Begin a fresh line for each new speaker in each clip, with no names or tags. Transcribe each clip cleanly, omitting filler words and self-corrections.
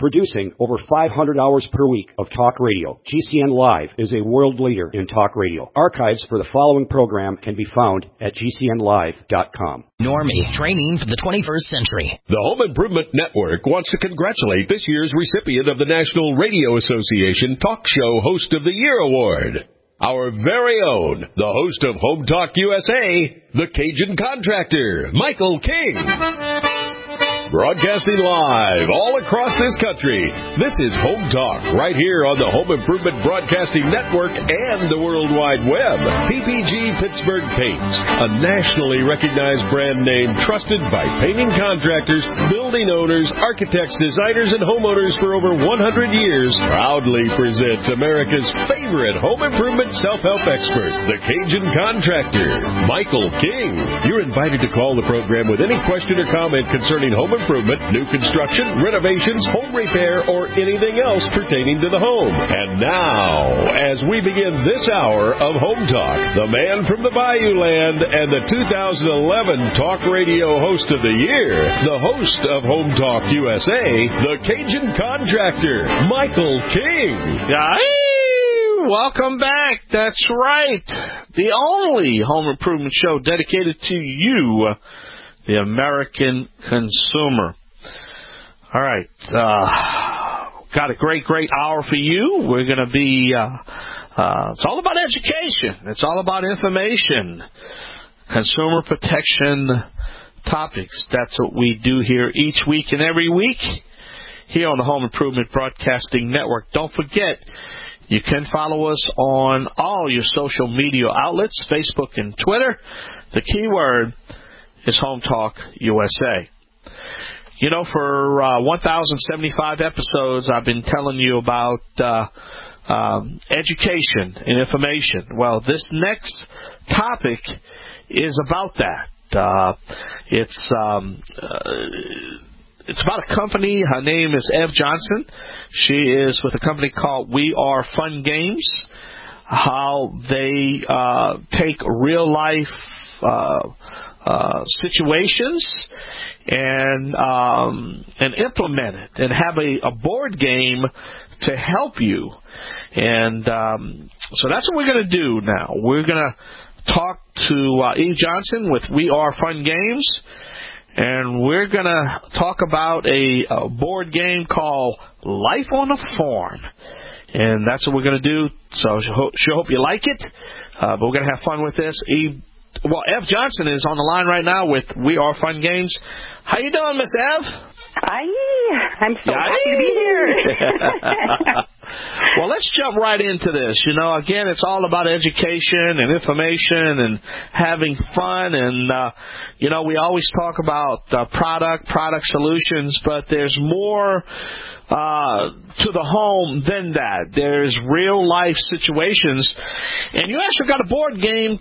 Producing over 500 hours per week of talk radio, GCN Live is a world leader in talk radio. Archives for the following program can be found at GCNlive.com.
Normie, training for the 21st century.
The Home Improvement Network wants to congratulate this year's recipient of the National Radio Association Talk Show Host of the Year Award. Our very own, the host of Home Talk USA, the Cajun Contractor, Michael King. Broadcasting live all across this country, this is Home Talk right here on the Home Improvement Broadcasting Network and the World Wide Web. PPG Pittsburgh Paints, a nationally recognized brand name trusted by painting contractors, building owners, architects, designers, and homeowners for over 100 years, proudly presents America's favorite home improvement self-help expert, the Cajun Contractor, Michael King. You're invited to call the program with any question or comment concerning home improvement, new construction, renovations, home repair, or anything else pertaining to the home. And now, as we begin this hour of Home Talk, the man from the Bayou Land and the 2011 Talk Radio Host of the Year, the host of Home Talk USA, the Cajun Contractor, Michael King.
Hey, welcome back. That's right. The only home improvement show dedicated to you, the American consumer. All right. Got a great hour for you. We're going to be, it's all about education. It's all about information, consumer protection topics. That's what we do here each week and every week here on the Home Improvement Broadcasting Network. Don't forget, you can follow us on all your social media outlets, Facebook and Twitter. The keyword is Home Talk USA. You know, for 1,075 episodes, I've been telling you about education and information. Well, this next topic is about that. It's about a company. Her name is Ev Johnson. She is with a company called We Are Fun Games. How they take real life situations and implement it and have a board game to help you. And so that's what we're going to do now. We're going to talk to Eve Johnson with We Are Fun Games, and we're going to talk about a board game called Life on a Farm. And that's what we're going to do. So she'll hope you like it. But we're going to have fun with this. Ev Johnson is on the line right now with We Are Fun Games. How you doing, Miss Ev?
Hi. I'm so happy to be here.
Well, let's jump right into this. You know, again, it's all about education and information and having fun. And, you know, we always talk about product solutions, but there's more to the home than that. There's real life situations, and you actually got a board game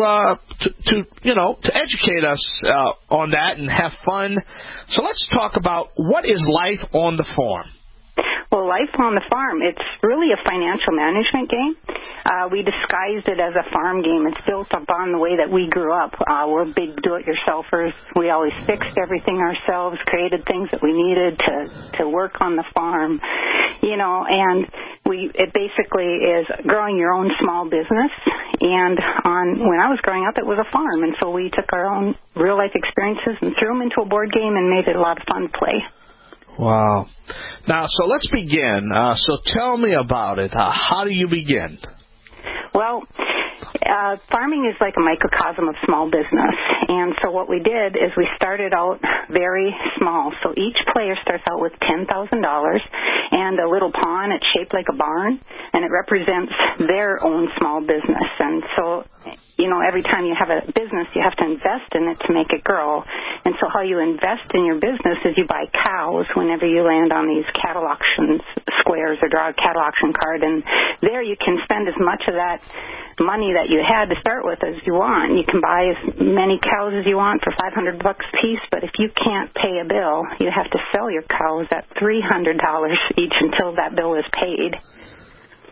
to educate us on that and have fun. So let's talk about what is life on the farm.
Well, Life on the Farm, it's really a financial management game. We disguised it as a farm game. It's built upon the way that we grew up. We're big do-it-yourselfers. We always fixed everything ourselves, created things that we needed to work on the farm, you know, and it basically is growing your own small business. And when I was growing up, it was a farm, and so we took our own real-life experiences and threw them into a board game and made it a lot of fun to play.
Wow. Now, so let's begin. So tell me about it. How do you begin?
Well, farming is like a microcosm of small business. And so what we did is we started out very small. So each player starts out with $10,000 and a little pawn. It's shaped like a barn, and it represents their own small business. And so, you know, every time you have a business, you have to invest in it to make it grow. And so how you invest in your business is you buy cows whenever you land on these cattle auction squares or draw a cattle auction card. And there you can spend as much of that money that you had to start with as you want. You can buy as many cows as you want for $500 a piece, but if you can't pay a bill, you have to sell your cows at $300 each until that bill is paid.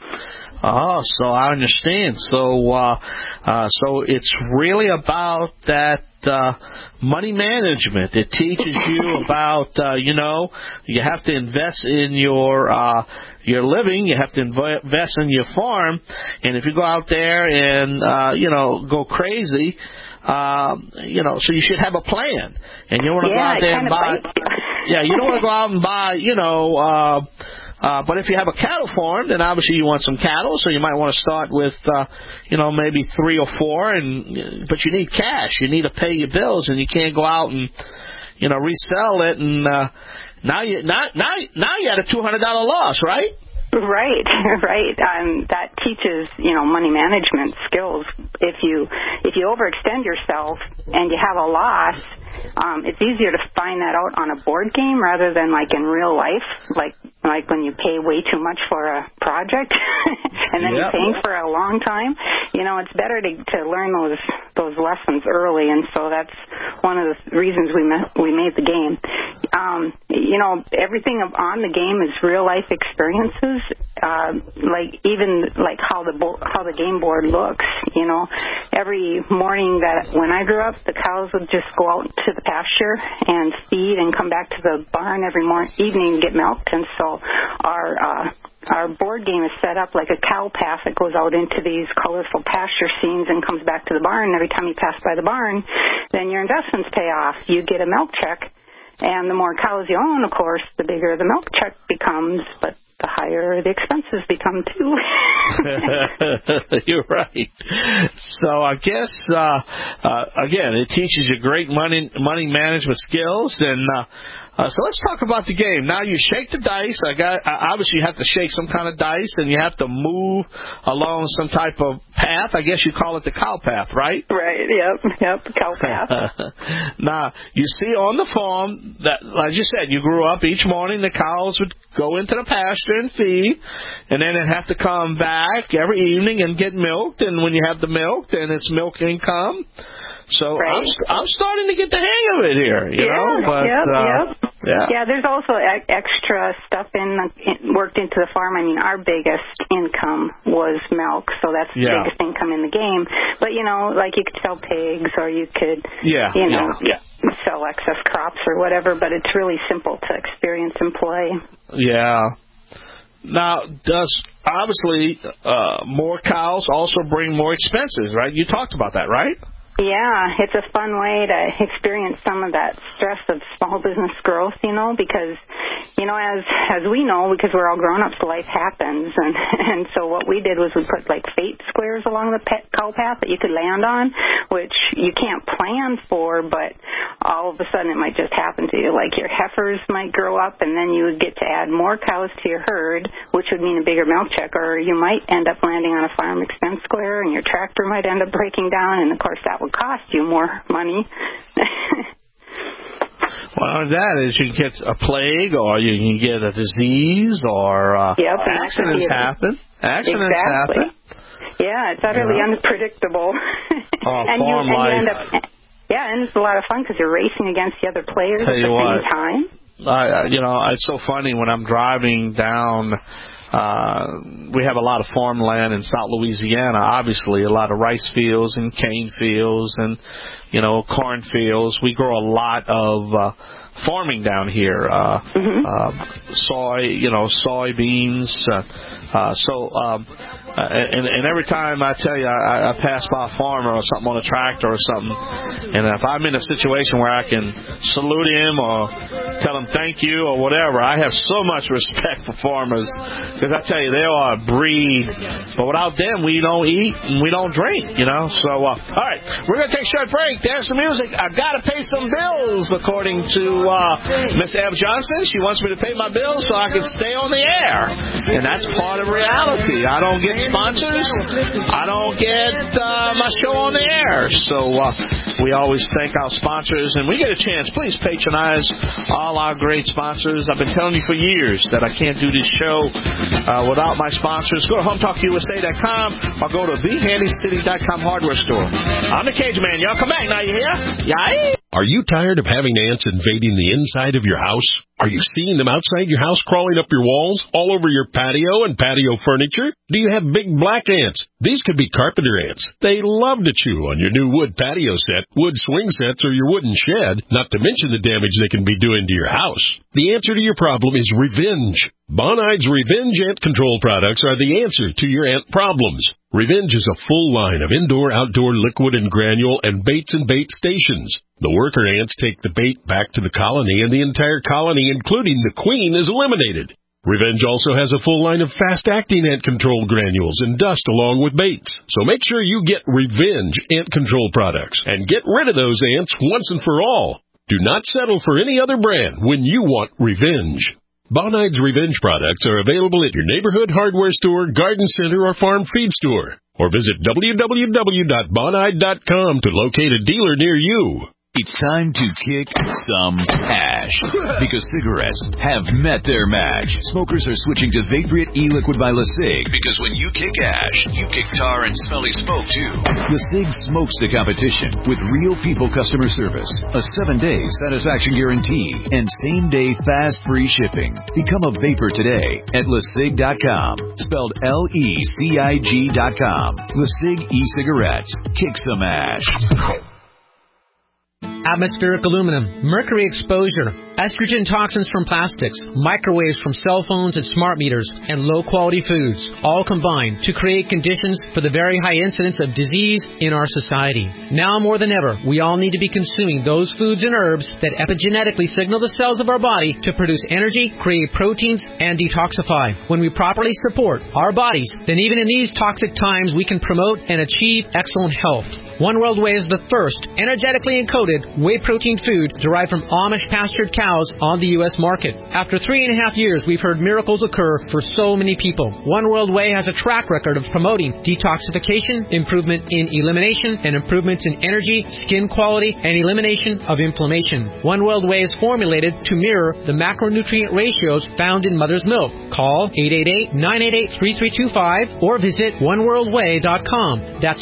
Oh, so I understand. So it's really about that money management. It teaches you about, you have to invest in your living. You have to invest in your farm. And if you go out there and, go crazy, so you should have a plan. And you don't want to go out there and buy. Yeah, you don't want to go out and buy, but if you have a cattle farm, then obviously you want some cattle, so you might want to start with, maybe 3 or 4, but you need cash. You need to pay your bills, and you can't go out and, resell it, and now you had a $200 loss, right?
Right. That teaches, money management skills. If you overextend yourself and you have a loss, it's easier to find that out on a board game rather than like in real life, like when you pay way too much for a project and then you're paying for a long time. It's better to learn those lessons early, and so that's one of the reasons we made the game. Everything on the game is real life experiences, like how the game board looks. Every morning when I grew up, the cows would just go out to the pasture and feed and come back to the barn every evening and get milked, and so our board game is set up like a cow path that goes out into these colorful pasture scenes and comes back to the barn. Every time you pass by the barn, then your investments pay off. You get a milk check, and the more cows you own, of course, the bigger the milk check becomes, but the higher the expenses become, too.
You're right. So I guess, again, it teaches you great money management skills, and so let's talk about the game. Now you shake the dice. Obviously you have to shake some kind of dice, and you have to move along some type of path. I guess you call it the cow path, right?
Right, yep, cow path.
Now, you see on the farm that, like you said, you grew up each morning, the cows would go into the pasture and feed, and then they'd have to come back every evening and get milked, and when you have the milk, then it's milk income. So right. I'm starting to get the hang of it here, you know. But,
yep. Yeah, there's also extra stuff worked into the farm. I mean, our biggest income was milk, so that's the biggest income in the game. But, like you could sell pigs, or you could, sell excess crops or whatever, but it's really simple to experience and play.
Yeah. Now, obviously more cows also bring more expenses, right? You talked about that, right?
Yeah, it's a fun way to experience some of that stress of small business growth, because, as we know, because we're all grown-ups, life happens. And so what we did was we put, fate squares along the cow path that you could land on, which you can't plan for, but all of a sudden it might just happen to you. Like your heifers might grow up, and then you would get to add more cows to your herd, which would mean a bigger milk check, or you might end up landing on a farm expense square, and your tractor might end up breaking down, and, of course, that would cost you more money.
Well, that is, you can get a plague, or you can get a disease, or accidents happen. Accidents happen.
Yeah, it's utterly unpredictable. And you end up, and it's a lot of fun because you're racing against the other players at the same time.
It's so funny when I'm driving down. We have a lot of farmland in South Louisiana, obviously, a lot of rice fields and cane fields and, corn fields. We grow a lot of farming down here, soybeans. And every time I tell you I pass by a farmer or something on a tractor or something, and if I'm in a situation where I can salute him or tell him thank you or whatever, I have so much respect for farmers, because I tell you, they are a breed. But without them, we don't eat and we don't drink, So, all right, we're going to take a short break. There's some music. I got to pay some bills, according to Miss Eb Johnson. She wants me to pay my bills so I can stay on the air, and that's part of reality. I don't get sponsors. I don't get my show on the air. So we always thank our sponsors, and we get a chance. Please patronize all our great sponsors. I've been telling you for years that I can't do this show without my sponsors. Go to HomeTalkUSA.com or go to TheHandyCity.com hardware store. I'm the Cage Man. Y'all come back now, you hear? Yeah.
Are you tired of having ants invading the inside of your house? Are you seeing them outside your house crawling up your walls, all over your patio and patio furniture? Do you have big black ants? These could be carpenter ants. They love to chew on your new wood patio set, wood swing sets, or your wooden shed, not to mention the damage they can be doing to your house. The answer to your problem is Revenge. Bonide's Revenge Ant Control products are the answer to your ant problems. Revenge is a full line of indoor-outdoor liquid and granule and baits and bait stations. The worker ants take the bait back to the colony, and the entire colony, including the queen, is eliminated. Revenge also has a full line of fast-acting ant control granules and dust along with baits. So make sure you get Revenge Ant Control products and get rid of those ants once and for all. Do not settle for any other brand when you want Revenge. Bonide's Revenge products are available at your neighborhood hardware store, garden center, or farm feed store. Or visit www.bonide.com to locate a dealer near you.
It's time to kick some ash, because cigarettes have met their match. Smokers are switching to Vaporite e-liquid by LeSig, because when you kick ash, you kick tar and smelly smoke too. LeSig smokes the competition with real people customer service, a 7-day satisfaction guarantee, and same-day fast free shipping. Become a vapor today at LeSig.com, spelled LECIG.com. LeSig e-cigarettes. Kick some ash.
Atmospheric aluminum, mercury exposure, estrogen toxins from plastics, microwaves from cell phones and smart meters, and low-quality foods, all combine to create conditions for the very high incidence of disease in our society. Now more than ever, we all need to be consuming those foods and herbs that epigenetically signal the cells of our body to produce energy, create proteins, and detoxify. When we properly support our bodies, then even in these toxic times, we can promote and achieve excellent health. One World Whey is the first energetically encoded whey protein food derived from Amish pastured cows on the U.S. market. After 3.5 years, we've heard miracles occur for so many people. One World Whey has a track record of promoting detoxification, improvement in elimination, and improvements in energy, skin quality, and elimination of inflammation. One World Whey is formulated to mirror the macronutrient ratios found in mother's milk. Call 888-988-3325 or visit oneworldwhey.com. That's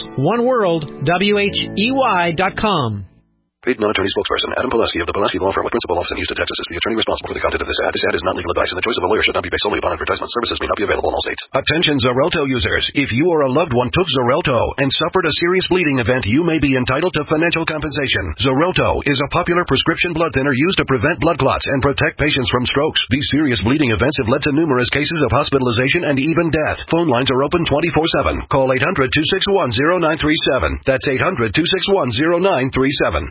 oneworldwhey.com.
Paid non-attorney spokesperson Adam Pileski of the Pileski Law Firm with principal office in Houston, Texas is the attorney responsible for the content of this ad. This ad is not legal advice, and the choice of a lawyer should not be based solely upon advertisement. Services may not be available in all states.
Attention Xarelto users. If you or a loved one took Xarelto and suffered a serious bleeding event, you may be entitled to financial compensation. Xarelto is a popular prescription blood thinner used to prevent blood clots and protect patients from strokes. These serious bleeding events have led to numerous cases of hospitalization and even death. Phone lines are open 24/7. Call 800-261-0937. That's 800-261-0937.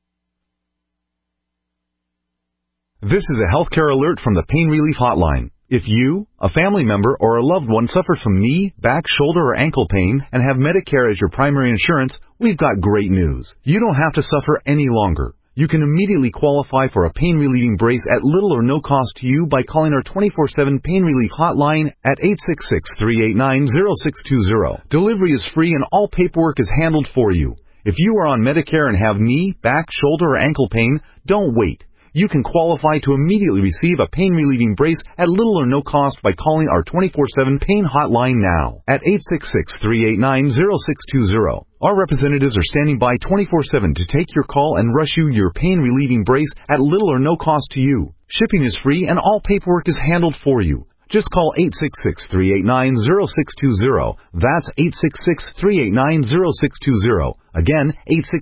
This is a healthcare alert from the Pain Relief Hotline. If you, a family member, or a loved one suffers from knee, back, shoulder, or ankle pain and have Medicare as your primary insurance, we've got great news. You don't have to suffer any longer. You can immediately qualify for a pain-relieving brace at little or no cost to you by calling our 24/7 Pain Relief Hotline at 866-389-0620. Delivery is free and all paperwork is handled for you. If you are on Medicare and have knee, back, shoulder, or ankle pain, don't wait. You can qualify to immediately receive a pain-relieving brace at little or no cost by calling our 24/7 Pain Hotline now at 866-389-0620. Our representatives are standing by 24/7 to take your call and rush you your pain-relieving brace at little or no cost to you. Shipping is free and all paperwork is handled for you. Just call 866-389-0620. That's 866-389-0620. Again,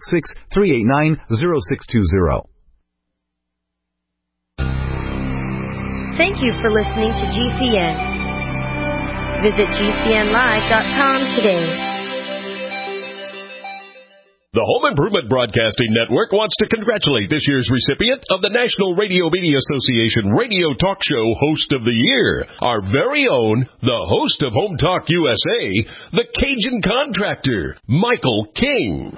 866-389-0620.
Thank you for listening to GCN. Visit GCNlive.com today.
The Home Improvement Broadcasting Network wants to congratulate this year's recipient of the National Radio Media Association Radio Talk Show Host of the Year, our very own, the host of Home Talk USA, the Cajun Contractor, Michael King.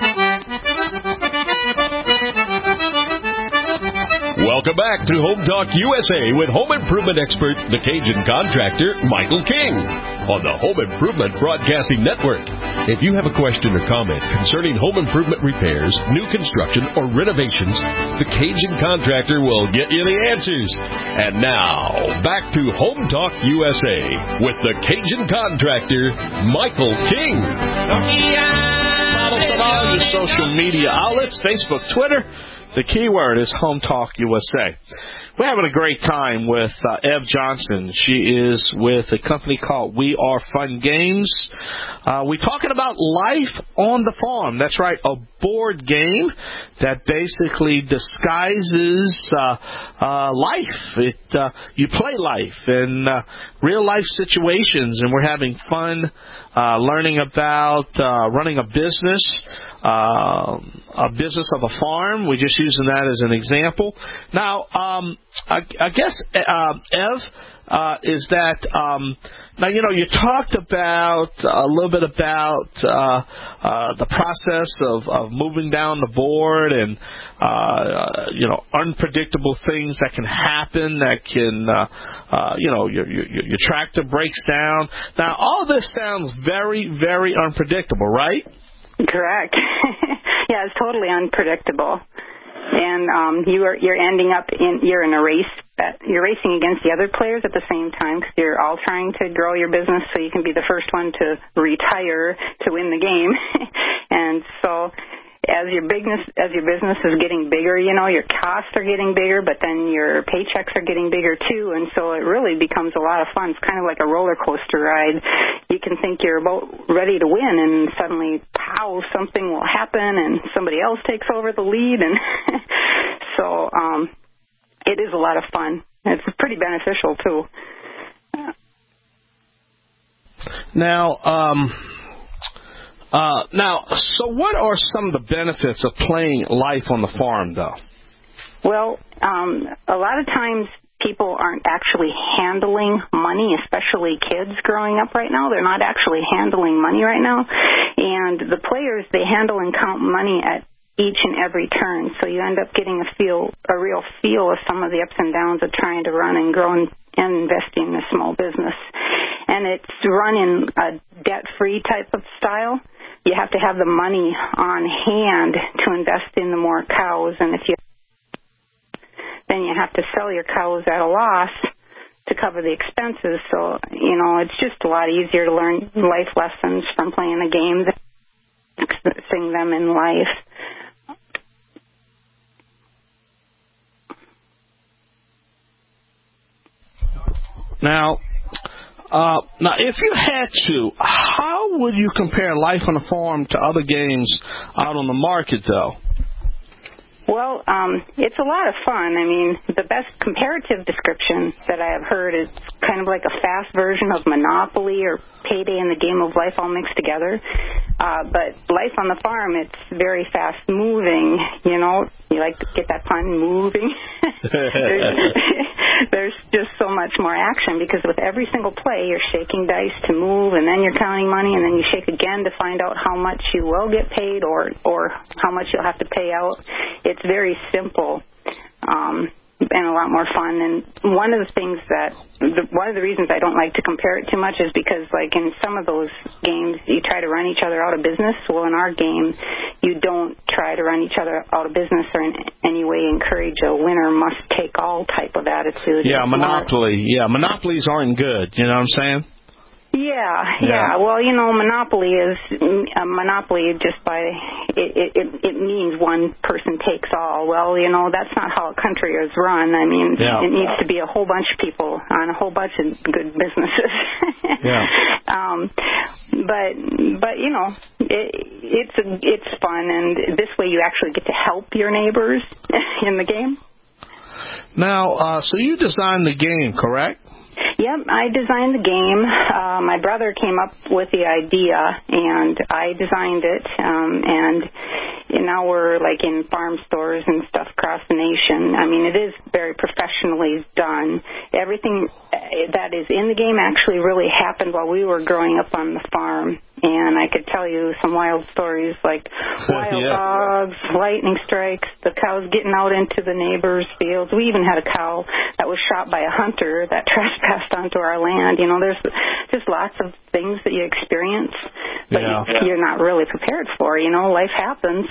Welcome back to Home Talk USA with home improvement expert, the Cajun Contractor, Michael King, on the Home Improvement Broadcasting Network. If you have a question or comment concerning home improvement repairs, new construction, or renovations, the Cajun Contractor will get you the answers. And now, back to Home Talk USA with the Cajun Contractor, Michael King.
Follow us on all your social media outlets, Facebook, Twitter. The keyword is Home Talk USA. We're having a great time with Ev Johnson. She is with a company called We Are Fun Games. We're talking about life on the farm. That's right, a board game that basically disguises life. You play life in real life situations, and we're having fun learning about running a business of a farm. We're just using that as an example. Now, I guess, Ev, is that now, you talked about a little bit about the process of moving down the board and unpredictable things that can happen, that can your tractor breaks down. Now, all this sounds very, very unpredictable, right?
Correct. Yeah, it's totally unpredictable. And you're ending up you're in a race. You're racing against the other players at the same time, because you're all trying to grow your business so you can be the first one to retire to win the game. And so as your business is getting bigger, your costs are getting bigger, but then your paychecks are getting bigger too, and so it really becomes a lot of fun. It's kind of like a roller coaster ride. You can think you're about ready to win, and suddenly, pow, something will happen, and somebody else takes over the lead, and so it is a lot of fun. It's pretty beneficial too.
Now, so what are some of the benefits of playing life on the farm, though?
Well, a lot of times people aren't actually handling money, especially kids growing up right now. They're not actually handling money right now. And the players, they handle and count money at each and every turn. So you end up getting a real feel of some of the ups and downs of trying to run and grow and investing in a small business. And it's run in a debt-free type of style. You have to have the money on hand to invest in the more cows, and then you have to sell your cows at a loss to cover the expenses. So, it's just a lot easier to learn life lessons from playing a game than experiencing them in life.
Now, if you had to, how would you compare life on the farm to other games out on the market, though?
Well, it's a lot of fun. I mean, the best comparative description that I have heard is kind of like a fast version of Monopoly or Payday and the Game of Life all mixed together. But life on the farm, it's very fast moving, you like to get that pun, moving. There's just so much more action, because with every single play, you're shaking dice to move, and then you're counting money, and then you shake again to find out how much you will get paid or how much you'll have to pay out. It's very simple and a lot more fun. And one of the reasons I don't like to compare it too much is because, like, in some of those games, you try to run each other out of business. Well, in our game, you don't try to run each other out of business or in any way encourage a winner-must-take-all type of attitude.
Yeah, Monopoly. Yeah, monopolies aren't good. You know what I'm saying?
Yeah. Well, Monopoly is monopoly just by it means one person takes all. Well, that's not how a country is run. I mean, It needs to be a whole bunch of people on a whole bunch of good businesses. But it's fun, and this way you actually get to help your neighbors in the game.
Now, so you designed the game, correct?
Yep, I designed the game. My brother came up with the idea, and I designed it. And now we're like in farm stores and stuff across the nation. I mean, it is very professionally done. Everything that is in the game actually really happened while we were growing up on the farm. And I could tell you some wild stories like wild dogs, lightning strikes, the cows getting out into the neighbors' fields. We even had a cow that was shot by a hunter that trespassed onto our land. There's just lots of things that you experience, but you're not really prepared for. Life happens.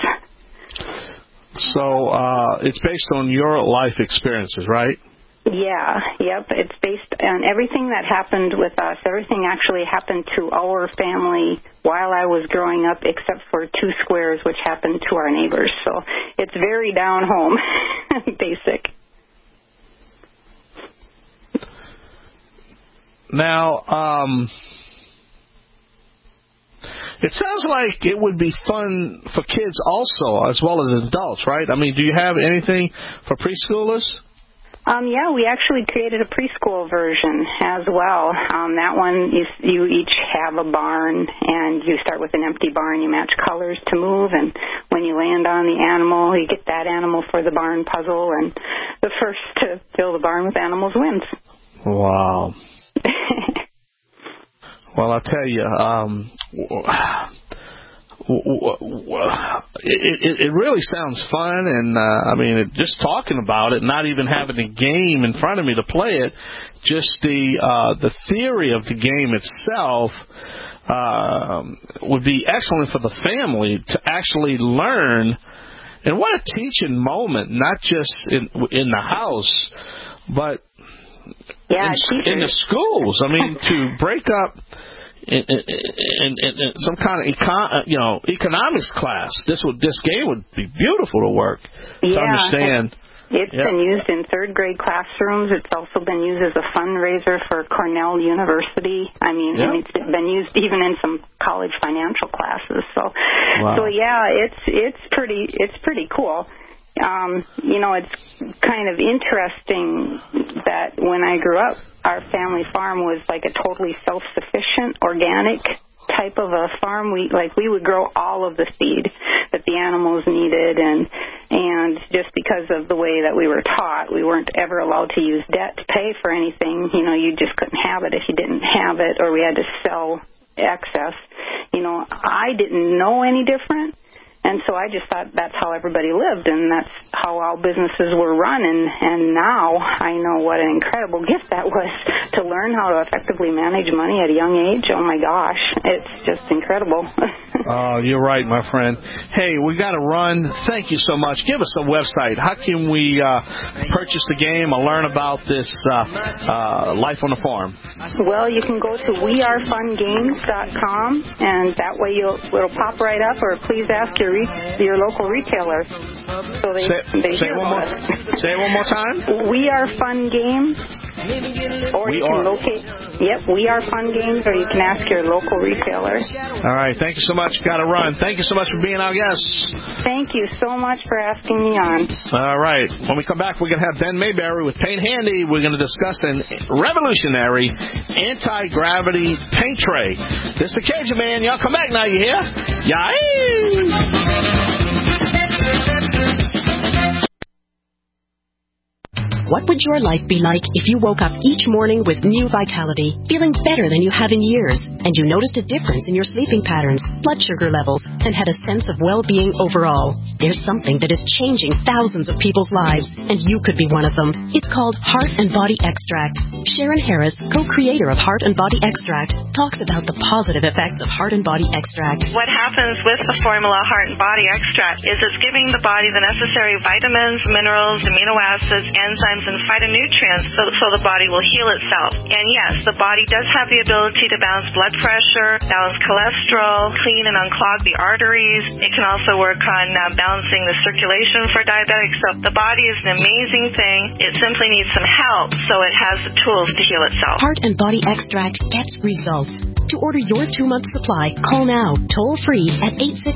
So it's based on your life experiences, right?
Yeah, yep. It's based on everything that happened with us. Everything actually happened to our family while I was growing up, except for 2 squares, which happened to our neighbors. So it's very down home, basic.
Now, it sounds like it would be fun for kids also, as well as adults, right? I mean, do you have anything for preschoolers?
Yeah, we actually created a preschool version as well. That one, you each have a barn, and you start with an empty barn. You match colors to move, and when you land on the animal, you get that animal for the barn puzzle, and the first to fill the barn with animals wins.
Wow. Well, I'll tell you, it really sounds fun, and I mean, just talking about it, not even having the game in front of me to play it, just the theory of the game itself would be excellent for the family to actually learn. And what a teaching moment, not just in the house, but in the schools. I mean, to break up in some kind of economics class, this game would be beautiful to work to understand.
It's been used in third grade classrooms. It's also been used as a fundraiser for Cornell University. I mean, and it's been used even in some college financial classes. So it's pretty cool. It's kind of interesting that when I grew up, our family farm was like a totally self-sufficient, organic type of a farm. We would grow all of the seed that the animals needed, and just because of the way that we were taught, we weren't ever allowed to use debt to pay for anything. You just couldn't have it if you didn't have it, or we had to sell excess. I didn't know any different. And so I just thought that's how everybody lived, and that's how all businesses were run. And now I know what an incredible gift that was to learn how to effectively manage money at a young age. Oh, my gosh. It's just incredible.
Oh, you're right, my friend. Hey, we got to run. Thank you so much. Give us a website. How can we purchase the game or learn about this life on the farm?
Well, you can go to wearefungames.com, and that way it'll pop right up, or please ask your local retailer. So they
say it one more time.
We Are Fun Games. Or you can locate. Yep, We Are Fun Games, or you can ask your local retailer.
All right, thank you so much. Got to run. Thank you so much for being our guest.
Thank you so much for asking me on.
All right, when we come back, we're going to have Ben Mayberry with Paint Handy. We're going to discuss an revolutionary anti-gravity paint tray. This is the Cajun Man. Y'all come back now, you hear?
What would your life be like if you woke up each morning with new vitality, feeling better than you have in years, and you noticed a difference in your sleeping patterns, blood sugar levels, and had a sense of well-being overall? There's something that is changing thousands of people's lives, and you could be one of them. It's called Heart and Body Extract. Sharon Harris, co-creator of Heart and Body Extract, talks about the positive effects of Heart and Body Extract.
What happens with the formula Heart and Body Extract is it's giving the body the necessary vitamins, minerals, amino acids, enzymes, and phytonutrients so the body will heal itself. And yes, the body does have the ability to balance blood pressure, balance cholesterol, clean and unclog the arteries. It can also work on balancing the circulation for diabetics. So the body is an amazing thing. It simply needs some help so it has the tools to heal itself.
Heart and Body Extract gets results. To order your 2-month supply, call now, toll free at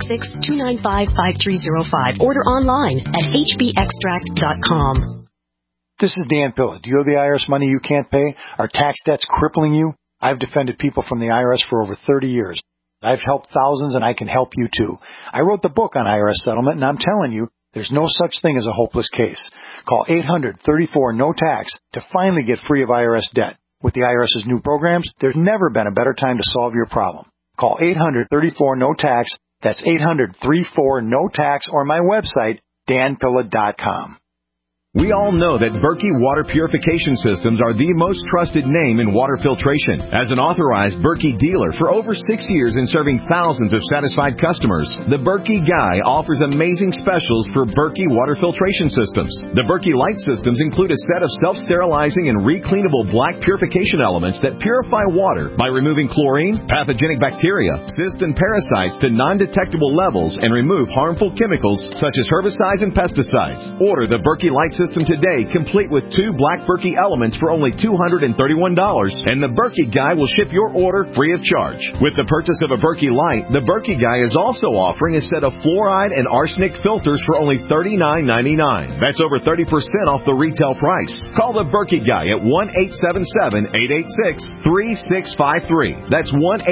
866-295-5305. Order online at hbextract.com.
This is Dan Pilla. Do you owe the IRS money you can't pay? Are tax debts crippling you? I've defended people from the IRS for over 30 years. I've helped thousands, and I can help you too. I wrote the book on IRS settlement, and I'm telling you, there's no such thing as a hopeless case. Call 800-34-NO-TAX to finally get free of IRS debt. With the IRS's new programs, there's never been a better time to solve your problem. Call 800-34-NO-TAX. That's 800-34-NO-TAX, or my website, danpilla.com.
We all know that Berkey Water Purification Systems are the most trusted name in water filtration. As an authorized Berkey dealer for over 6 years and serving thousands of satisfied customers, the Berkey Guy offers amazing specials for Berkey Water Filtration Systems. The Berkey Light Systems include a set of self-sterilizing and recleanable black purification elements that purify water by removing chlorine, pathogenic bacteria, cysts, and parasites to non-detectable levels and remove harmful chemicals such as herbicides and pesticides. Order the Berkey Light Systems system today, complete with 2 Black Berkey elements for only $231, and the Berkey Guy will ship your order free of charge. With the purchase of a Berkey Light, the Berkey Guy is also offering a set of fluoride and arsenic filters for only $39.99. That's over 30% off the retail price. Call the Berkey Guy at 1-877-886-3653. That's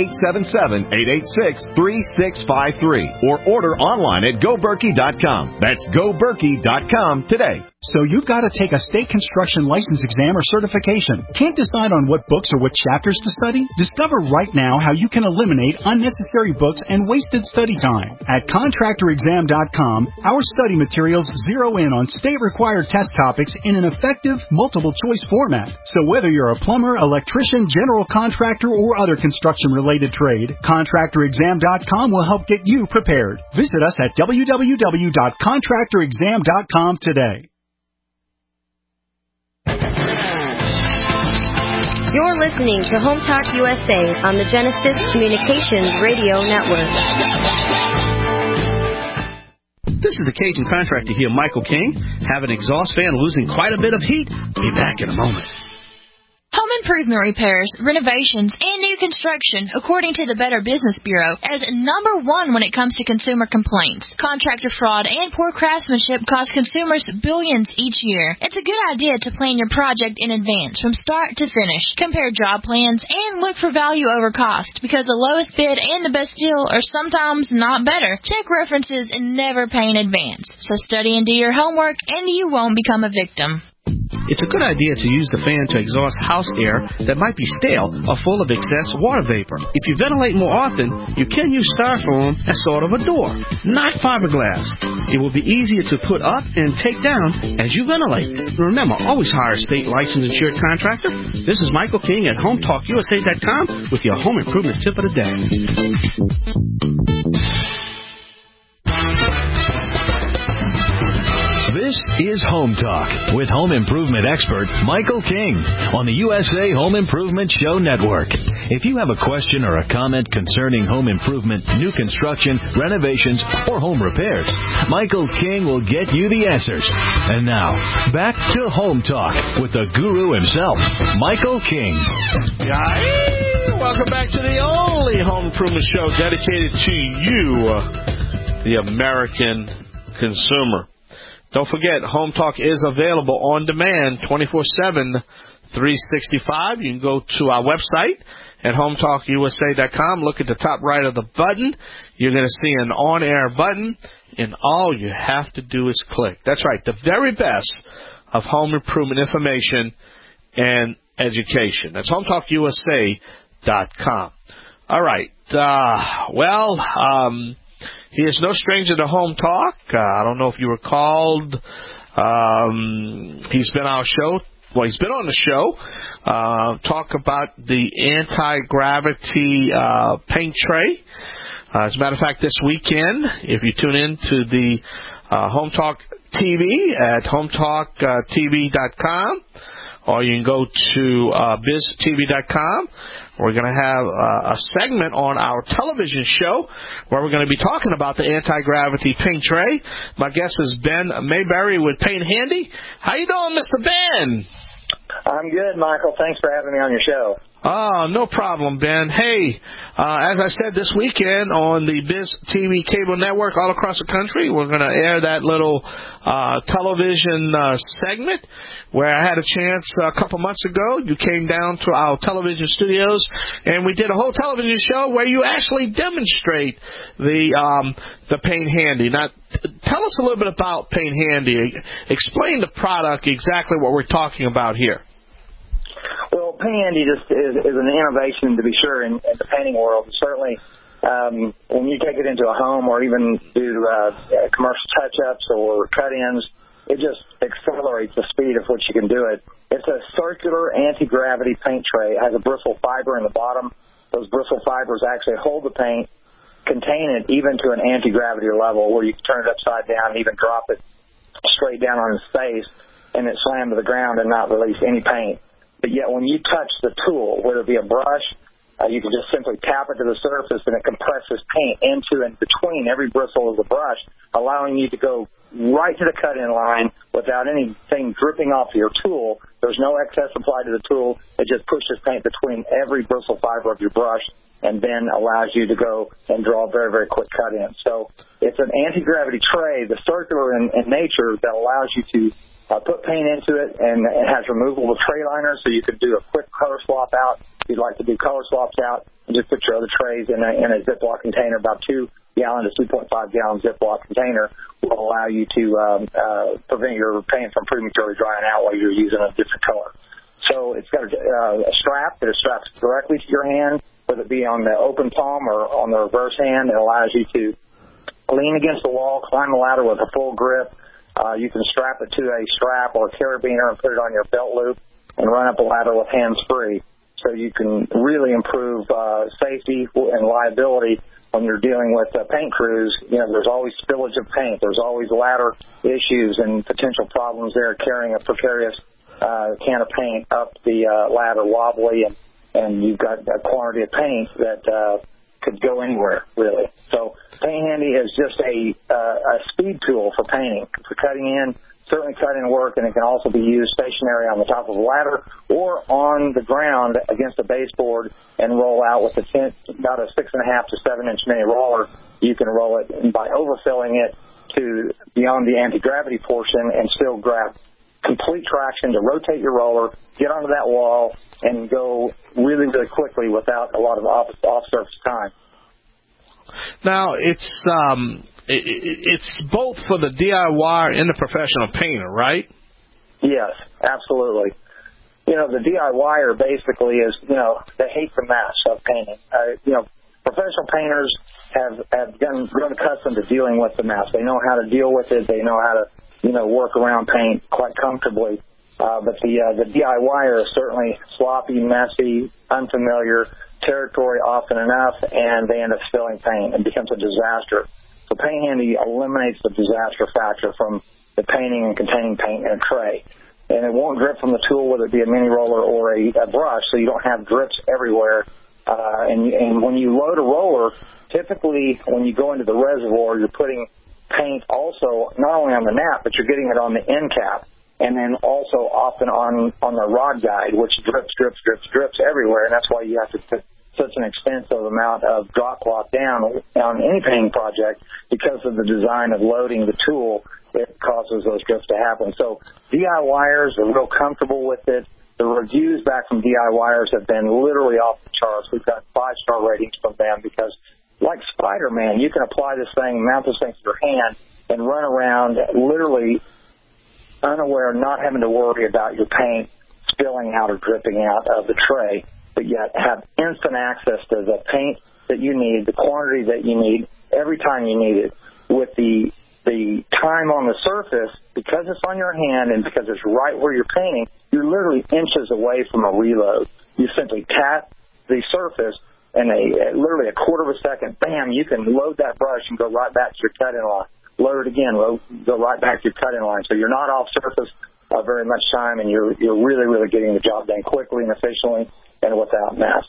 1-877-886-3653. Or order online at GoBerkey.com. That's GoBerkey.com today.
So you've got to take a state construction license exam or certification. Can't decide on what books or what chapters to study? Discover right now how you can eliminate unnecessary books and wasted study time. At ContractorExam.com, our study materials zero in on state-required test topics in an effective, multiple-choice format. So whether you're a plumber, electrician, general contractor, or other construction-related trade, ContractorExam.com will help get you prepared. Visit us at www.ContractorExam.com today.
You're listening to Home Talk USA on the Genesis Communications Radio Network.
This is the Cajun Contractor here, Michael King. Have an exhaust fan losing quite a bit of heat? Be back in a moment.
Home improvement repairs, renovations, and new construction, according to the Better Business Bureau, as number 1 when it comes to consumer complaints. Contractor fraud and poor craftsmanship cost consumers billions each year. It's a good idea to plan your project in advance from start to finish. Compare job plans and look for value over cost, because the lowest bid and the best deal are sometimes not better. Check references and never pay in advance. So study and do your homework, and you won't become a victim.
It's a good idea to use the fan to exhaust house air that might be stale or full of excess water vapor. If you ventilate more often, you can use styrofoam as sort of a door, not fiberglass. It will be easier to put up and take down as you ventilate. Remember, always hire a state licensed insured contractor. This is Michael King at HomeTalkUSA.com with your home improvement tip of the day.
This is Home Talk with home improvement expert Michael King on the USA Home Improvement Show Network. If you have a question or a comment concerning home improvement, new construction, renovations, or home repairs, Michael King will get you the answers. And now, back to Home Talk with the guru himself, Michael King.
Welcome back to the only home improvement show dedicated to you, the American consumer. Don't forget, Home Talk is available on demand 24/7, 365. You can go to our website at HomeTalkUSA.com. Look at the top right of the button. You're going to see an on-air button, and all you have to do is click. That's right, the very best of home improvement information and education. That's HomeTalkUSA.com. All right. He is no stranger to Home Talk. I don't know if you recalled. He's been on our show. Well, he's been on the show. Talk about the anti-gravity paint tray. As a matter of fact, this weekend, if you tune in to the Home Talk TV at HomeTalkTV.com, or you can go to BizTV.com. We're going to have a segment on our television show where we're going to be talking about the anti-gravity paint tray. My guest is Ben Mayberry with Paint Handy. How you doing, Mr. Ben?
I'm good, Michael. Thanks for having me on your show.
Oh, no problem, Ben. Hey, as I said, this weekend on the Biz TV cable network all across the country, we're going to air that little television segment where I had a chance a couple months ago. You came down to our television studios, and we did a whole television show where you actually demonstrate the Paint Handy. Now, tell us a little bit about Paint Handy. Explain the product, exactly what we're talking about here.
Well, Paint Handy just is an innovation, to be sure, in the painting world. Certainly, when you take it into a home or even do commercial touch-ups or cut-ins, it just accelerates the speed of which you can do it. It's a circular anti-gravity paint tray. It has a bristle fiber in the bottom. Those bristle fibers actually hold the paint, contain it even to an anti-gravity level where you can turn it upside down and even drop it straight down on its face and it slam to the ground and not release any paint. But yet when you touch the tool, whether it be a brush, you can just simply tap it to the surface and it compresses paint into and between every bristle of the brush, allowing you to go right to the cut-in line without anything dripping off your tool. There's no excess applied to the tool. It just pushes paint between every bristle fiber of your brush and then allows you to go and draw a very, very quick cut-in. So it's an anti-gravity tray, the circular in nature, that allows you to put paint into it, and it has removable tray liners, so you can do a quick color swap out. If you'd like to do color swaps out, and just put your other trays in a Ziploc container, about 2-gallon to 2.5-gallon Ziploc container, will allow you to prevent your paint from prematurely drying out while you're using a different color. So it's got a strap that straps directly to your hand, whether it be on the open palm or on the reverse hand. It allows you to lean against the wall, climb the ladder with a full grip. You can strap it to a strap or a carabiner and put it on your belt loop and run up a ladder with hands free. So you can really improve safety and liability when you're dealing with paint crews. You know, there's always spillage of paint. There's always ladder issues and potential problems there carrying a precarious can of paint up the ladder wobbly, and you've got a quantity of paint that could go anywhere, really. So Paint Handy is just a speed tool for painting, for cutting in, certainly cut-in work, and it can also be used stationary on the top of a ladder or on the ground against a baseboard and roll out with about a 6.5 to 7-inch mini roller. You can roll it by overfilling it to beyond the anti-gravity portion and still grab complete traction to rotate your roller, get onto that wall, and go really, really quickly without a lot of off-surface time.
Now, it's both for the DIY and the professional painter, right?
Yes, absolutely. You know, the DIYer basically is, they hate the mess of painting. Professional painters have grown accustomed to dealing with the mess. They know how to deal with it. They know how to work around paint quite comfortably. But the DIYer is certainly sloppy, messy, unfamiliar territory often enough, and they end up spilling paint. It becomes a disaster. So Paint Handy eliminates the disaster factor from the painting and containing paint in a tray. And it won't drip from the tool, whether it be a mini roller or a brush, so you don't have drips everywhere. And when you load a roller, typically when you go into the reservoir, you're putting paint also not only on the nap, but you're getting it on the end cap, and then also often on the rod guide, which drips everywhere, and that's why you have to put such an extensive amount of drop cloth down on any painting project. Because of the design of loading the tool, it causes those drips to happen. So DIYers are real comfortable with it. The reviews back from DIYers have been literally off the charts. We've got 5-star ratings from them because, like Spider-Man, you can apply this thing, mount this thing to your hand, and run around literally unaware, not having to worry about your paint spilling out or dripping out of the tray, but yet have instant access to the paint that you need, the quantity that you need, every time you need it. With the time on the surface, because it's on your hand and because it's right where you're painting, you're literally inches away from a reload. You simply tap the surface, and literally a quarter of a second, bam, you can load that brush and go right back to your cut-in line. Load it again, go right back to your cut-in line. So you're not off surface very much time, and you're really, really getting the job done quickly and efficiently and without mess.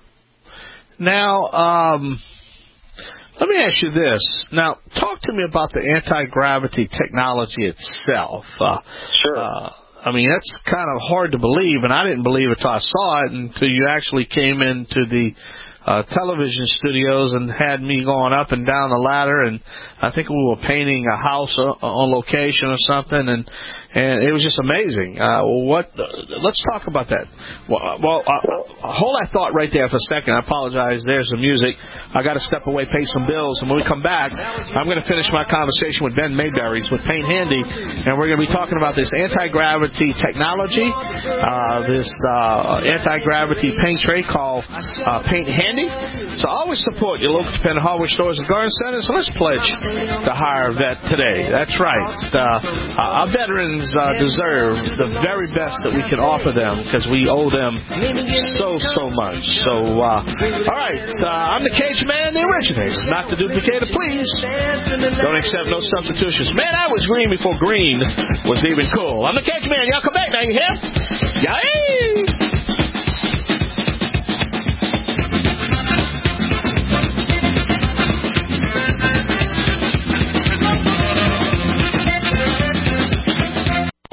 Now, let me ask you this. Now, talk to me about the anti-gravity technology itself.
Sure.
I mean, that's kind of hard to believe, and I didn't believe it until I saw it, until you actually came into the television studios and had me going up and down the ladder, and I think we were painting a house on location or something, and it was just amazing. Let's talk about that. Hold that thought right there for a second. I apologize. There's the music. I got to step away, pay some bills, and when we come back, I'm going to finish my conversation with Ben Mayberry with Paint Handy, and we're going to be talking about this anti-gravity technology, this anti-gravity paint tray called Paint Handy. So always support your local independent hardware stores and garden centers. So let's pledge to hire a vet today. That's right. Our veterans deserve the very best that we can offer them because we owe them so much. So, all right. I'm the Cage Man, the originator. Not the duplicator, please. Don't accept no substitutions. Man, I was green before green was even cool. I'm the Cage Man. Y'all come back now. You hear? Yay!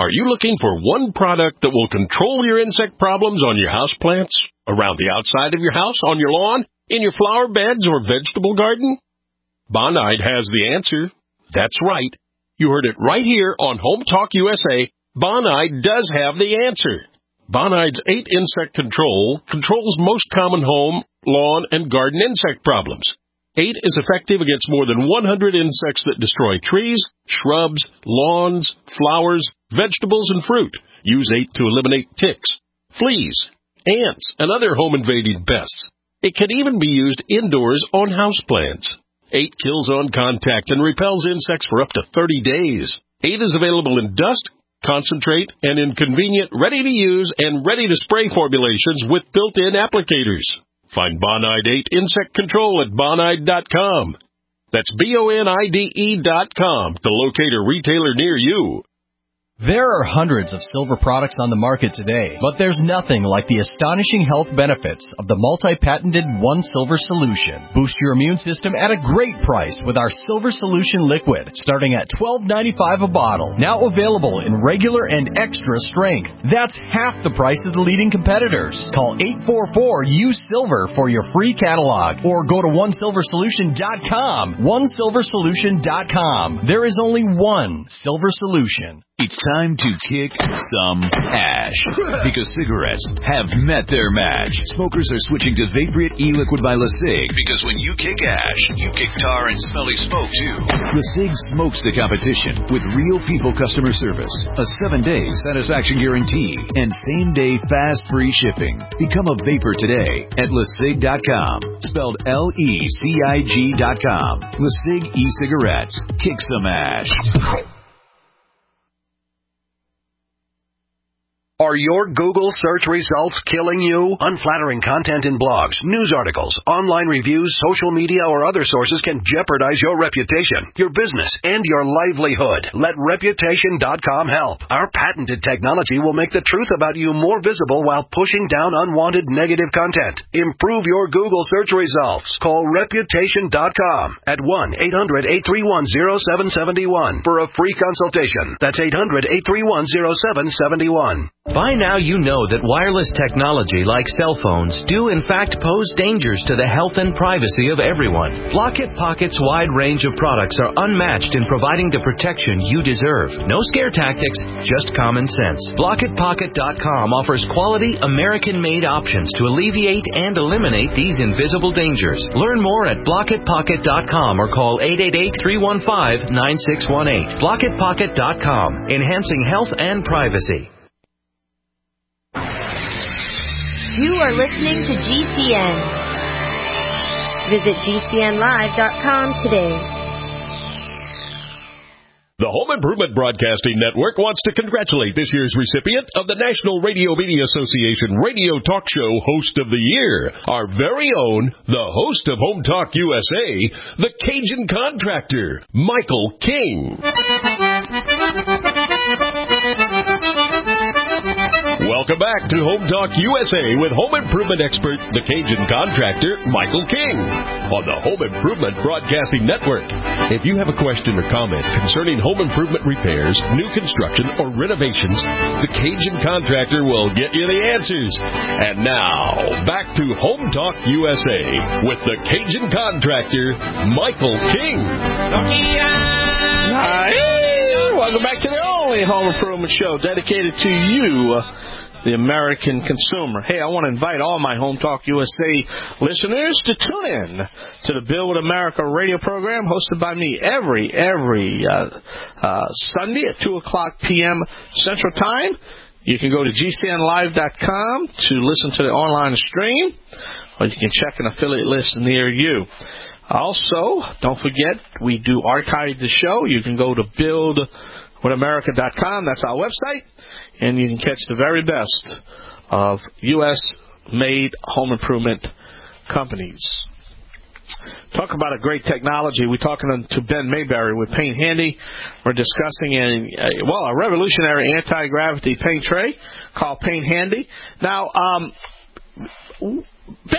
Are you looking for one product that will control your insect problems on your houseplants, around the outside of your house, on your lawn, in your flower beds or vegetable garden? Bonide has the answer. That's right. You heard it right here on Home Talk USA. Bonide does have the answer. Bonide's 8 insect control controls most common home, lawn, and garden insect problems. 8 is effective against more than 100 insects that destroy trees, shrubs, lawns, flowers, vegetables, and fruit. Use 8 to eliminate ticks, fleas, ants, and other home-invading pests. It can even be used indoors on houseplants. 8 kills on contact and repels insects for up to 30 days. 8 is available in dust, concentrate, and in convenient, ready-to-use and ready-to-spray formulations with built-in applicators. Find Bonide 8 Insect Control at Bonide.com. That's BONIDE.com to locate a retailer near you.
There are hundreds of silver products on the market today, but there's nothing like the astonishing health benefits of the multi-patented One Silver Solution. Boost your immune system at a great price with our Silver Solution Liquid, starting at $12.95 a bottle. Now available in regular and extra strength. That's half the price of the leading competitors. Call 844-U-SILVER for your free catalog, or go to OneSilverSolution.com. OneSilverSolution.com. There is only one Silver Solution.
It's time to kick some ash, because cigarettes have met their match. Smokers are switching to Vaporite e-liquid by LeSig, because when you kick ash, you kick tar and smelly smoke too. LeSig smokes the competition with real people customer service, a 7-day satisfaction guarantee, and same-day fast free shipping. Become a vapor today at LeSig.com, spelled LECIG.com. LeSig e-cigarettes. Kick some ash.
Are your Google search results killing you? Unflattering content in blogs, news articles, online reviews, social media, or other sources can jeopardize your reputation, your business, and your livelihood. Let Reputation.com help. Our patented technology will make the truth about you more visible while pushing down unwanted negative content. Improve your Google search results. Call Reputation.com at 1-800-831-0771 for a free consultation. That's 800-831-0771.
By now you know that wireless technology like cell phones do in fact pose dangers to the health and privacy of everyone. Blockit Pocket's wide range of products are unmatched in providing the protection you deserve. No scare tactics, just common sense. BlockitPocket.com offers quality American-made options to alleviate and eliminate these invisible dangers. Learn more at BlockitPocket.com or call 888-315-9618. BlockitPocket.com, enhancing health and privacy.
You are listening to GCN. Visit GCNlive.com today.
The Home Improvement Broadcasting Network wants to congratulate this year's recipient of the National Radio Media Association Radio Talk Show Host of the Year, our very own, the host of Home Talk USA, the Cajun Contractor, Michael King. Welcome back to Home Talk USA with home improvement expert, the Cajun Contractor, Michael King, on the Home Improvement Broadcasting Network. If you have a question or comment concerning home improvement repairs, new construction, or renovations, the Cajun Contractor will get you the answers. And now, back to Home Talk USA with the Cajun Contractor, Michael King.
Hi. Welcome back to the only home improvement show dedicated to you, the American consumer. Hey, I want to invite all my Home Talk USA listeners to tune in to the Build America radio program hosted by me every Sunday at 2 o'clock p.m. Central Time. You can go to GCNlive.com to listen to the online stream, or you can check an affiliate list near you. Also, don't forget, we do archive the show. You can go to buildwithamerica.com. That's our website. And you can catch the very best of U.S.-made home improvement companies. Talk about a great technology. We're talking to Ben Mayberry with Paint Handy. We're discussing a revolutionary anti-gravity paint tray called Paint Handy. Now, Ben,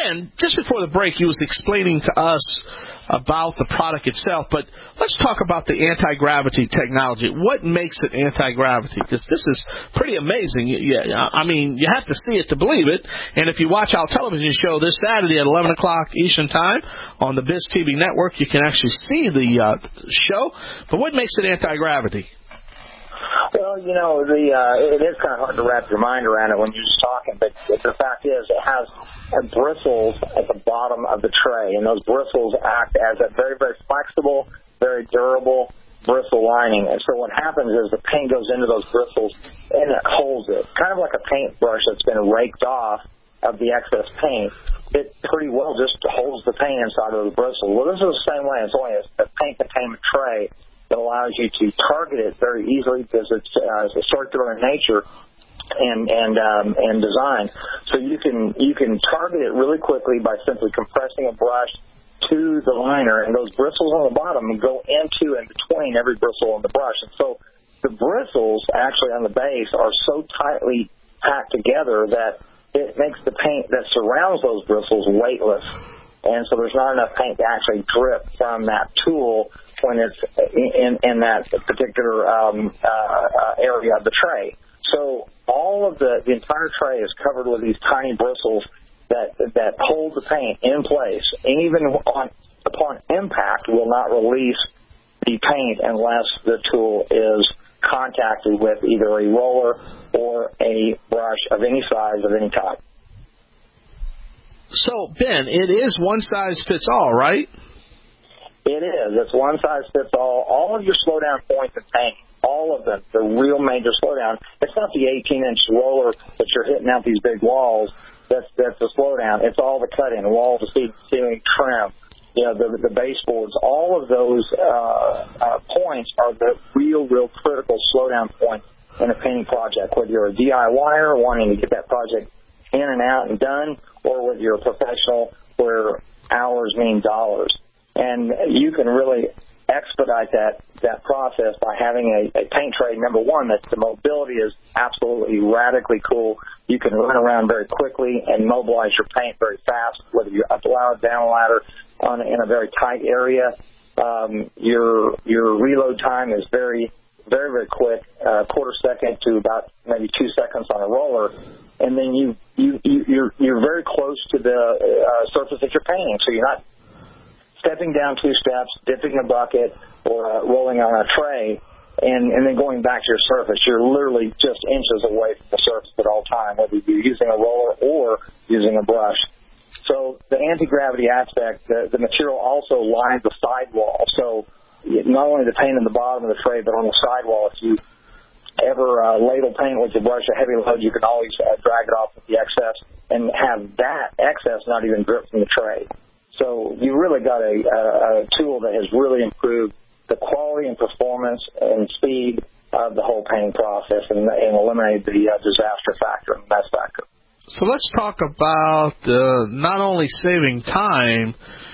Ben, just before the break, you was explaining to us about the product itself, but let's talk about the anti-gravity technology. What makes it anti-gravity? Because this is pretty amazing. I mean, you have to see it to believe it. And if you watch our television show this Saturday at 11 o'clock Eastern Time on the Biz TV network, you can actually see the show. But what makes it anti-gravity?
Well, it is kind of hard to wrap your mind around it when you're just talking, but the fact is it has bristles at the bottom of the tray, and those bristles act as a very, very flexible, very durable bristle lining. And so what happens is the paint goes into those bristles and it holds it, kind of like a paintbrush that's been raked off of the excess paint. It pretty well just holds the paint inside of the bristle. Well, this is the same way. It's only a paint containment tray that allows you to target it very easily because it's circular in nature and design. So you can target it really quickly by simply compressing a brush to the liner, and those bristles on the bottom go into and between every bristle on the brush. And so the bristles actually on the base are so tightly packed together that it makes the paint that surrounds those bristles weightless. And so there's not enough paint to actually drip from that tool when it's in that particular area of the tray. So all of the entire tray is covered with these tiny bristles that hold the paint in place, and even upon impact will not release the paint unless the tool is contacted with either a roller or a brush of any size of any type.
So, Ben, it is one size fits all, right?
It is. It's one size fits all. All of your slowdown points in paint, all of them, the real major slowdown. It's not the 18-inch roller that you're hitting out these big walls. That's the slowdown. It's all the cut-in, wall to ceiling trim, the baseboards. All of those points are the real critical slowdown points in a painting project, whether you're a DIYer wanting to get that project in and out and done, or whether you're a professional where hours mean dollars. And you can really expedite that process by having a paint tray. Number one, that the mobility is absolutely radically cool. You can run around very quickly and mobilize your paint very fast, whether you're up a ladder, down a ladder, in a very tight area. Your reload time is very, very, very quick, quarter second to about maybe 2 seconds on a roller. And then you're very close to the surface that you're painting, so you're not stepping down 2 steps, dipping a bucket, or rolling on a tray, and then going back to your surface. You're literally just inches away from the surface at all time, whether you're using a roller or using a brush. So the anti-gravity aspect, the material also lines the sidewall. So not only the paint in the bottom of the tray, but on the sidewall, if you ever ladle paint with your brush, a heavy load, you can always drag it off with the excess and have that excess not even drip from the tray. So you really got a tool that has really improved the quality and performance and speed of the whole painting process and eliminated the disaster factor and mess factor.
So let's talk about not only saving time,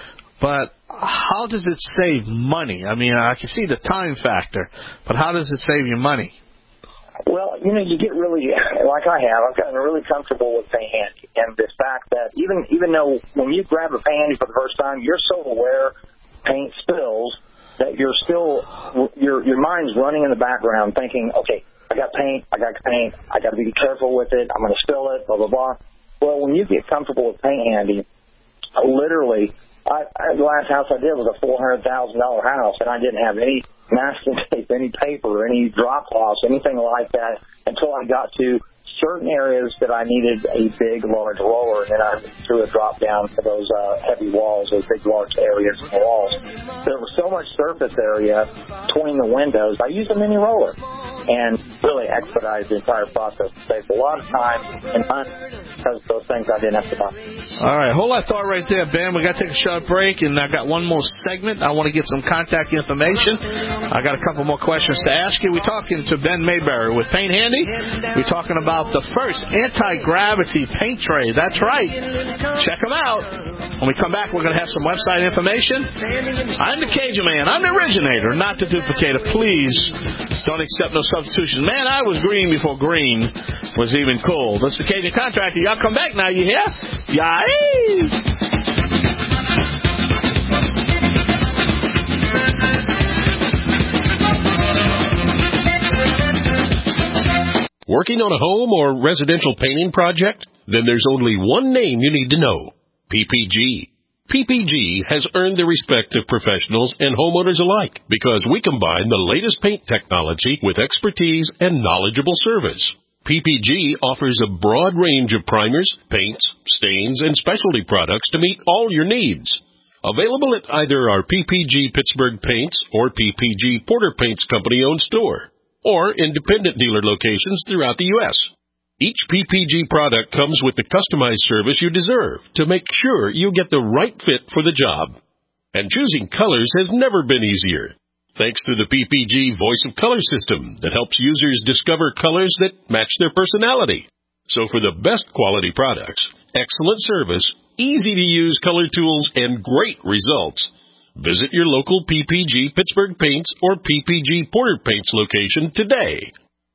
but how does it save money? I mean, I can see the time factor, but how does it save you money?
Well, you get really, like I have, I've gotten really comfortable with Paint Handy, and the fact that even though when you grab a Paint Handy for the first time, you're so aware paint spills that you're still, your mind's running in the background thinking, okay, I got paint, I got to be careful with it, I'm going to spill it, blah, blah, blah. Well, when you get comfortable with Paint Handy, literally, the last house I did was a $400,000 house, and I didn't have any masking tape, any paper, any drop cloths, anything like that until I got to certain areas that I needed a big, large roller, and then I threw a drop down to those heavy walls, those big, large areas in the walls. There was so much surface area between the windows, I used a mini roller and really expedited the entire process. Saved a lot of time and money because of those things I didn't have to buy.
All right, hold that thought right there, Ben. We got to take a short break, and I got one more segment. I want to get some contact information. I got a couple more questions to ask you. We're talking to Ben Mayberry with Paint Handy. We're talking about the first anti-gravity paint tray. That's right. Check them out. When we come back, we're going to have some website information. I'm the Cajun Man. I'm the originator, not the duplicator. Please don't accept no substitutions. Man, I was green before green was even cool. This is the Cajun Contractor. Y'all come back now, you hear? Yay!
Working on a home or residential painting project? Then there's only one name you need to know: PPG. PPG has earned the respect of professionals and homeowners alike because we combine the latest paint technology with expertise and knowledgeable service. PPG offers a broad range of primers, paints, stains, and specialty products to meet all your needs. Available at either our PPG Pittsburgh Paints or PPG Porter Paints Company-owned store, or independent dealer locations throughout the U.S. Each PPG product comes with the customized service you deserve to make sure you get the right fit for the job. And choosing colors has never been easier, thanks to the PPG Voice of Color system that helps users discover colors that match their personality. So for the best quality products, excellent service, easy-to-use color tools, and great results, visit your local PPG Pittsburgh Paints or PPG Porter Paints location today.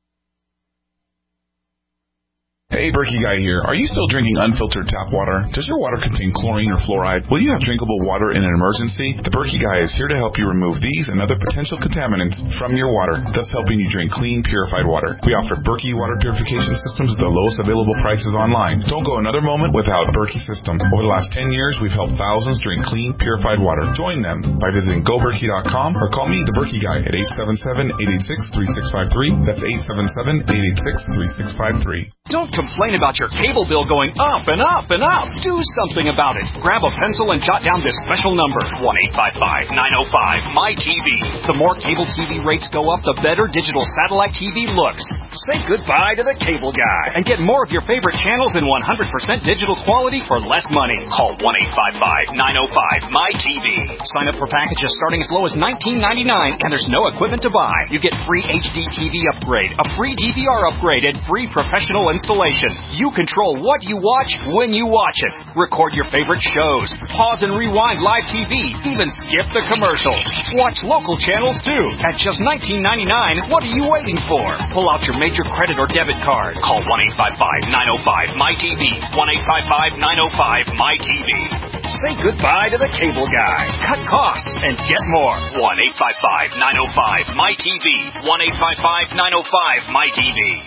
Hey, Berkey Guy here. Are you still drinking unfiltered tap water? Does your water contain chlorine or fluoride? Will you have drinkable water in an emergency? The Berkey Guy is here to help you remove these and other potential contaminants from your water, thus helping you drink clean, purified water. We offer Berkey water purification systems at the lowest available prices online. Don't go another moment without a Berkey system. Over the last 10 years, we've helped thousands drink clean, purified water. Join them by visiting GoBerkey.com or call me, the Berkey Guy, at 877-886-3653. That's 877-886-3653.
Don't complain about your cable bill going up and up and up. Do something about it. Grab a pencil and jot down this special number, 1-855-905-MY-TV. The more cable TV rates go up, the better digital satellite TV looks. Say goodbye to the cable guy and get more of your favorite channels in 100% digital quality for less money. Call 1-855-905-MY-TV. Sign up for packages starting as low as $19.99, and there's no equipment to buy. You get free HD TV upgrade, a free DVR upgrade, and free professional installation. You control what you watch when you watch it. Record your favorite shows. Pause and rewind live TV. Even skip the commercials. Watch local channels too. At just $19.99, what are you waiting for? Pull out your major credit or debit card. Call 1-855-905-MY-TV. 1-855-905-MY-TV. Say goodbye to the cable guy. Cut costs and get more. 1-855-905-MY-TV. 1-855-905-MY-TV.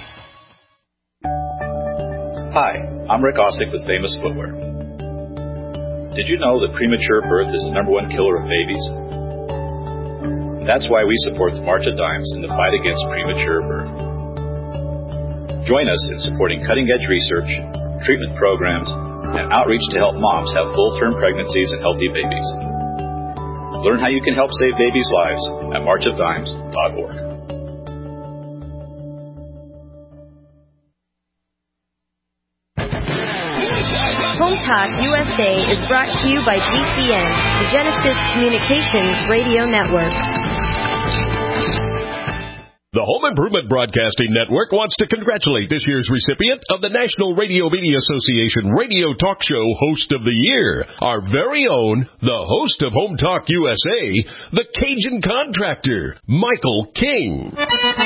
Hi, I'm Rick Ossick with Famous Footwear. Did you know that premature birth is the #1 killer of babies? That's why we support the March of Dimes in the fight against premature birth. Join us in supporting cutting-edge research, treatment programs, and outreach to help moms have full-term pregnancies and healthy babies. Learn how you can help save babies' lives at marchofdimes.org.
Home Talk USA is brought to you by GCN, the Genesis Communications Radio Network.
The Home Improvement Broadcasting Network wants to congratulate this year's recipient of the National Radio Media Association Radio Talk Show Host of the Year, our very own, the host of Home Talk USA, the Cajun Contractor, Michael King.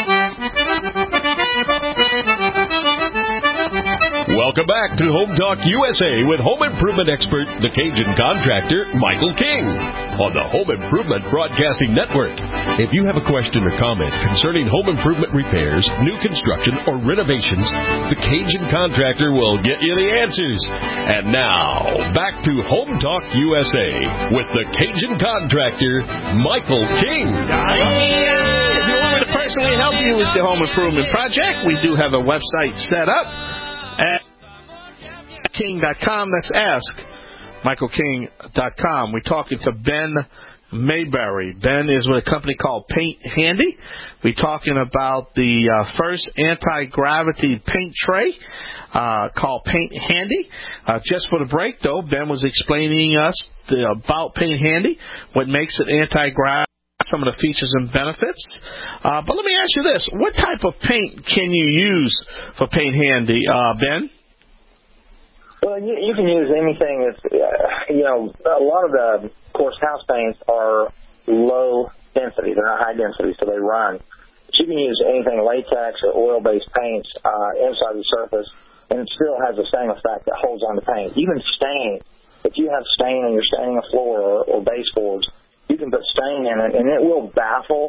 Welcome back to Home Talk USA with home improvement expert, the Cajun Contractor, Michael King, on the Home Improvement Broadcasting Network. If you have a question or comment concerning home improvement repairs, new construction, or renovations, the Cajun Contractor will get you the answers. And now, back to Home Talk USA with the Cajun Contractor, Michael King.
If you want me to personally help you with the home improvement project, we do have a website set up at king.com. That's askmichaelking.com. We're talking to Ben Mayberry. Ben is with a company called Paint Handy. We're talking about the first anti-gravity paint tray called Paint Handy. Just for the break, though, Ben was explaining us about Paint Handy, what makes it anti-gravity, some of the features and benefits. But let me ask you this. What type of paint can you use for Paint Handy, Ben?
Well, you can use anything that's, a lot of the, of course, house paints are low density. They're not high density, so they run. But you can use anything latex or oil-based paints inside the surface, and it still has the same effect that holds on to paint. Even stain. If you have stain and you're staining a floor or baseboards, you can put stain in it, and it will baffle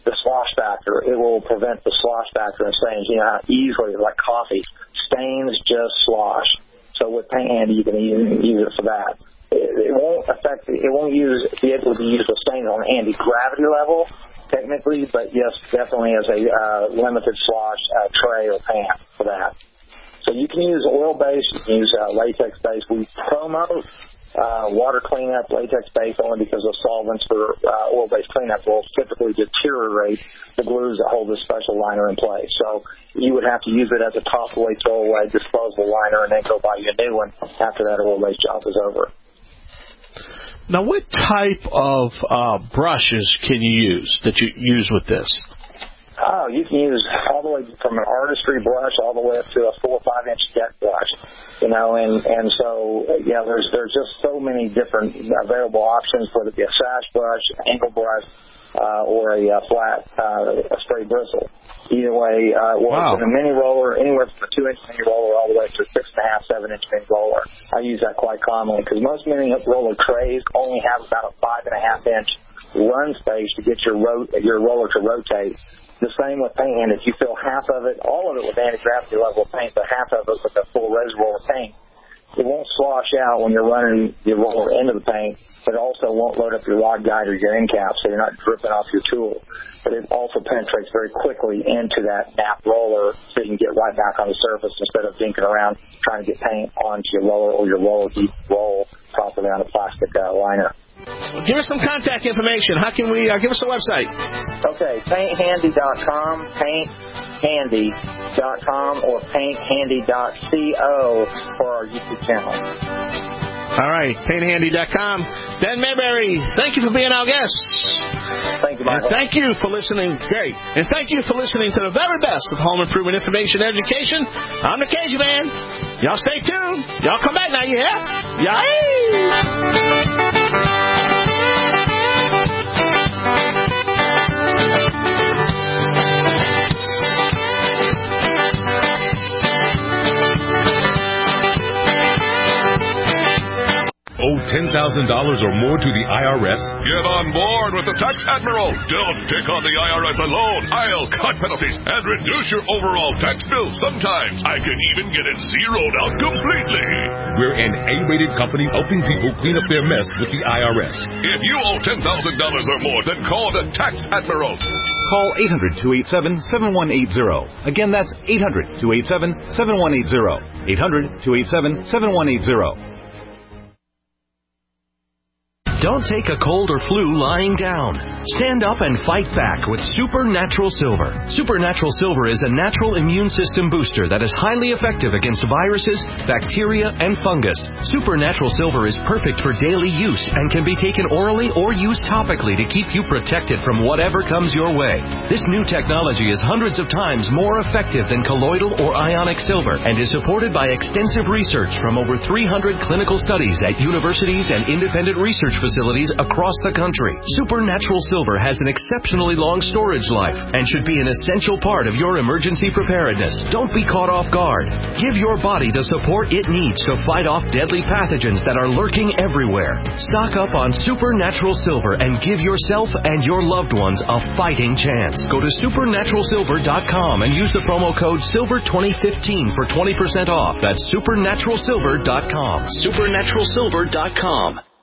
the slosh factor. It will prevent the slosh factor and stains. You know how easily, like coffee, stains just slosh. So with Paint Handy, you can use it for that. It won't affect. It won't be able to be used with stains on anti-gravity level, technically, but yes, definitely as a limited slosh tray or pan for that. So you can use oil-based, you can use latex-based. We promote water cleanup latex-based only because the solvents for oil-based cleanup will typically deteriorate the glues that hold this special liner in place. So you would have to use it as a toss-away, throw-away, disposable liner, and then go buy you a new one after that oil-based job is over.
Now, what type of brushes can you use that you use with this?
Oh, you can use all the way from an artistry brush all the way up to a 4 or 5 inch deck brush, you know, and so yeah, there's just so many different available options, whether it be a sash brush, an angle brush, or a flat a straight bristle. Either way, works in a mini roller, anywhere from a 2-inch mini roller all the way to a 6.5, 7-inch mini roller. I use that quite commonly because most mini roller trays only have about a 5.5 inch run space to get your roller to rotate. The same with paint hand. If you fill half of it, all of it with anti-gravity level paint, but half of it with a full reservoir of paint, it won't slosh out when you're running your roller into the paint, but it also won't load up your rod guide or your end cap, so you're not dripping off your tool. But it also penetrates very quickly into that nap roller, so you can get right back on the surface instead of dinking around trying to get paint onto your roller, or your roller deep roll properly on a plastic liner.
Give us some contact information. How can we give us a website?
Okay, painthandy.com, painthandy.com, or painthandy.co for our YouTube channel.
All right, painthandy.com. Dan Mayberry, thank you for being our guest.
Thank you, Michael.
And thank you for listening. Great. And thank you for listening to the very best of home improvement information and education. I'm the Cajun Man. Y'all stay tuned. Y'all come back now, you hear? Yay!
Owe $10,000 or more to the IRS?
Get on board with the Tax Admiral. Don't pick on the IRS alone. I'll cut penalties and reduce your overall tax bill. Sometimes I can even get it zeroed out completely.
We're an A-rated company helping people clean up their mess with the IRS.
If you owe $10,000 or more, then call the Tax Admiral.
Call 800-287-7180. Again, that's 800-287-7180. 800-287-7180.
Don't take a cold or flu lying down. Stand up and fight back with Supernatural Silver. Supernatural Silver is a natural immune system booster that is highly effective against viruses, bacteria, and fungus. Supernatural Silver is perfect for daily use and can be taken orally or used topically to keep you protected from whatever comes your way. This new technology is hundreds of times more effective than colloidal or ionic silver and is supported by extensive research from over 300 clinical studies at universities and independent research facilities across the country. Supernatural Silver has an exceptionally long storage life and should be an essential part of your emergency preparedness. Don't be caught off guard. Give your body the support it needs to fight off deadly pathogens that are lurking everywhere. Stock up on Supernatural Silver and give yourself and your loved ones a fighting chance. Go to supernaturalsilver.com and use the promo code SILVER2015 for 20% off. That's supernaturalsilver.com. Supernaturalsilver.com.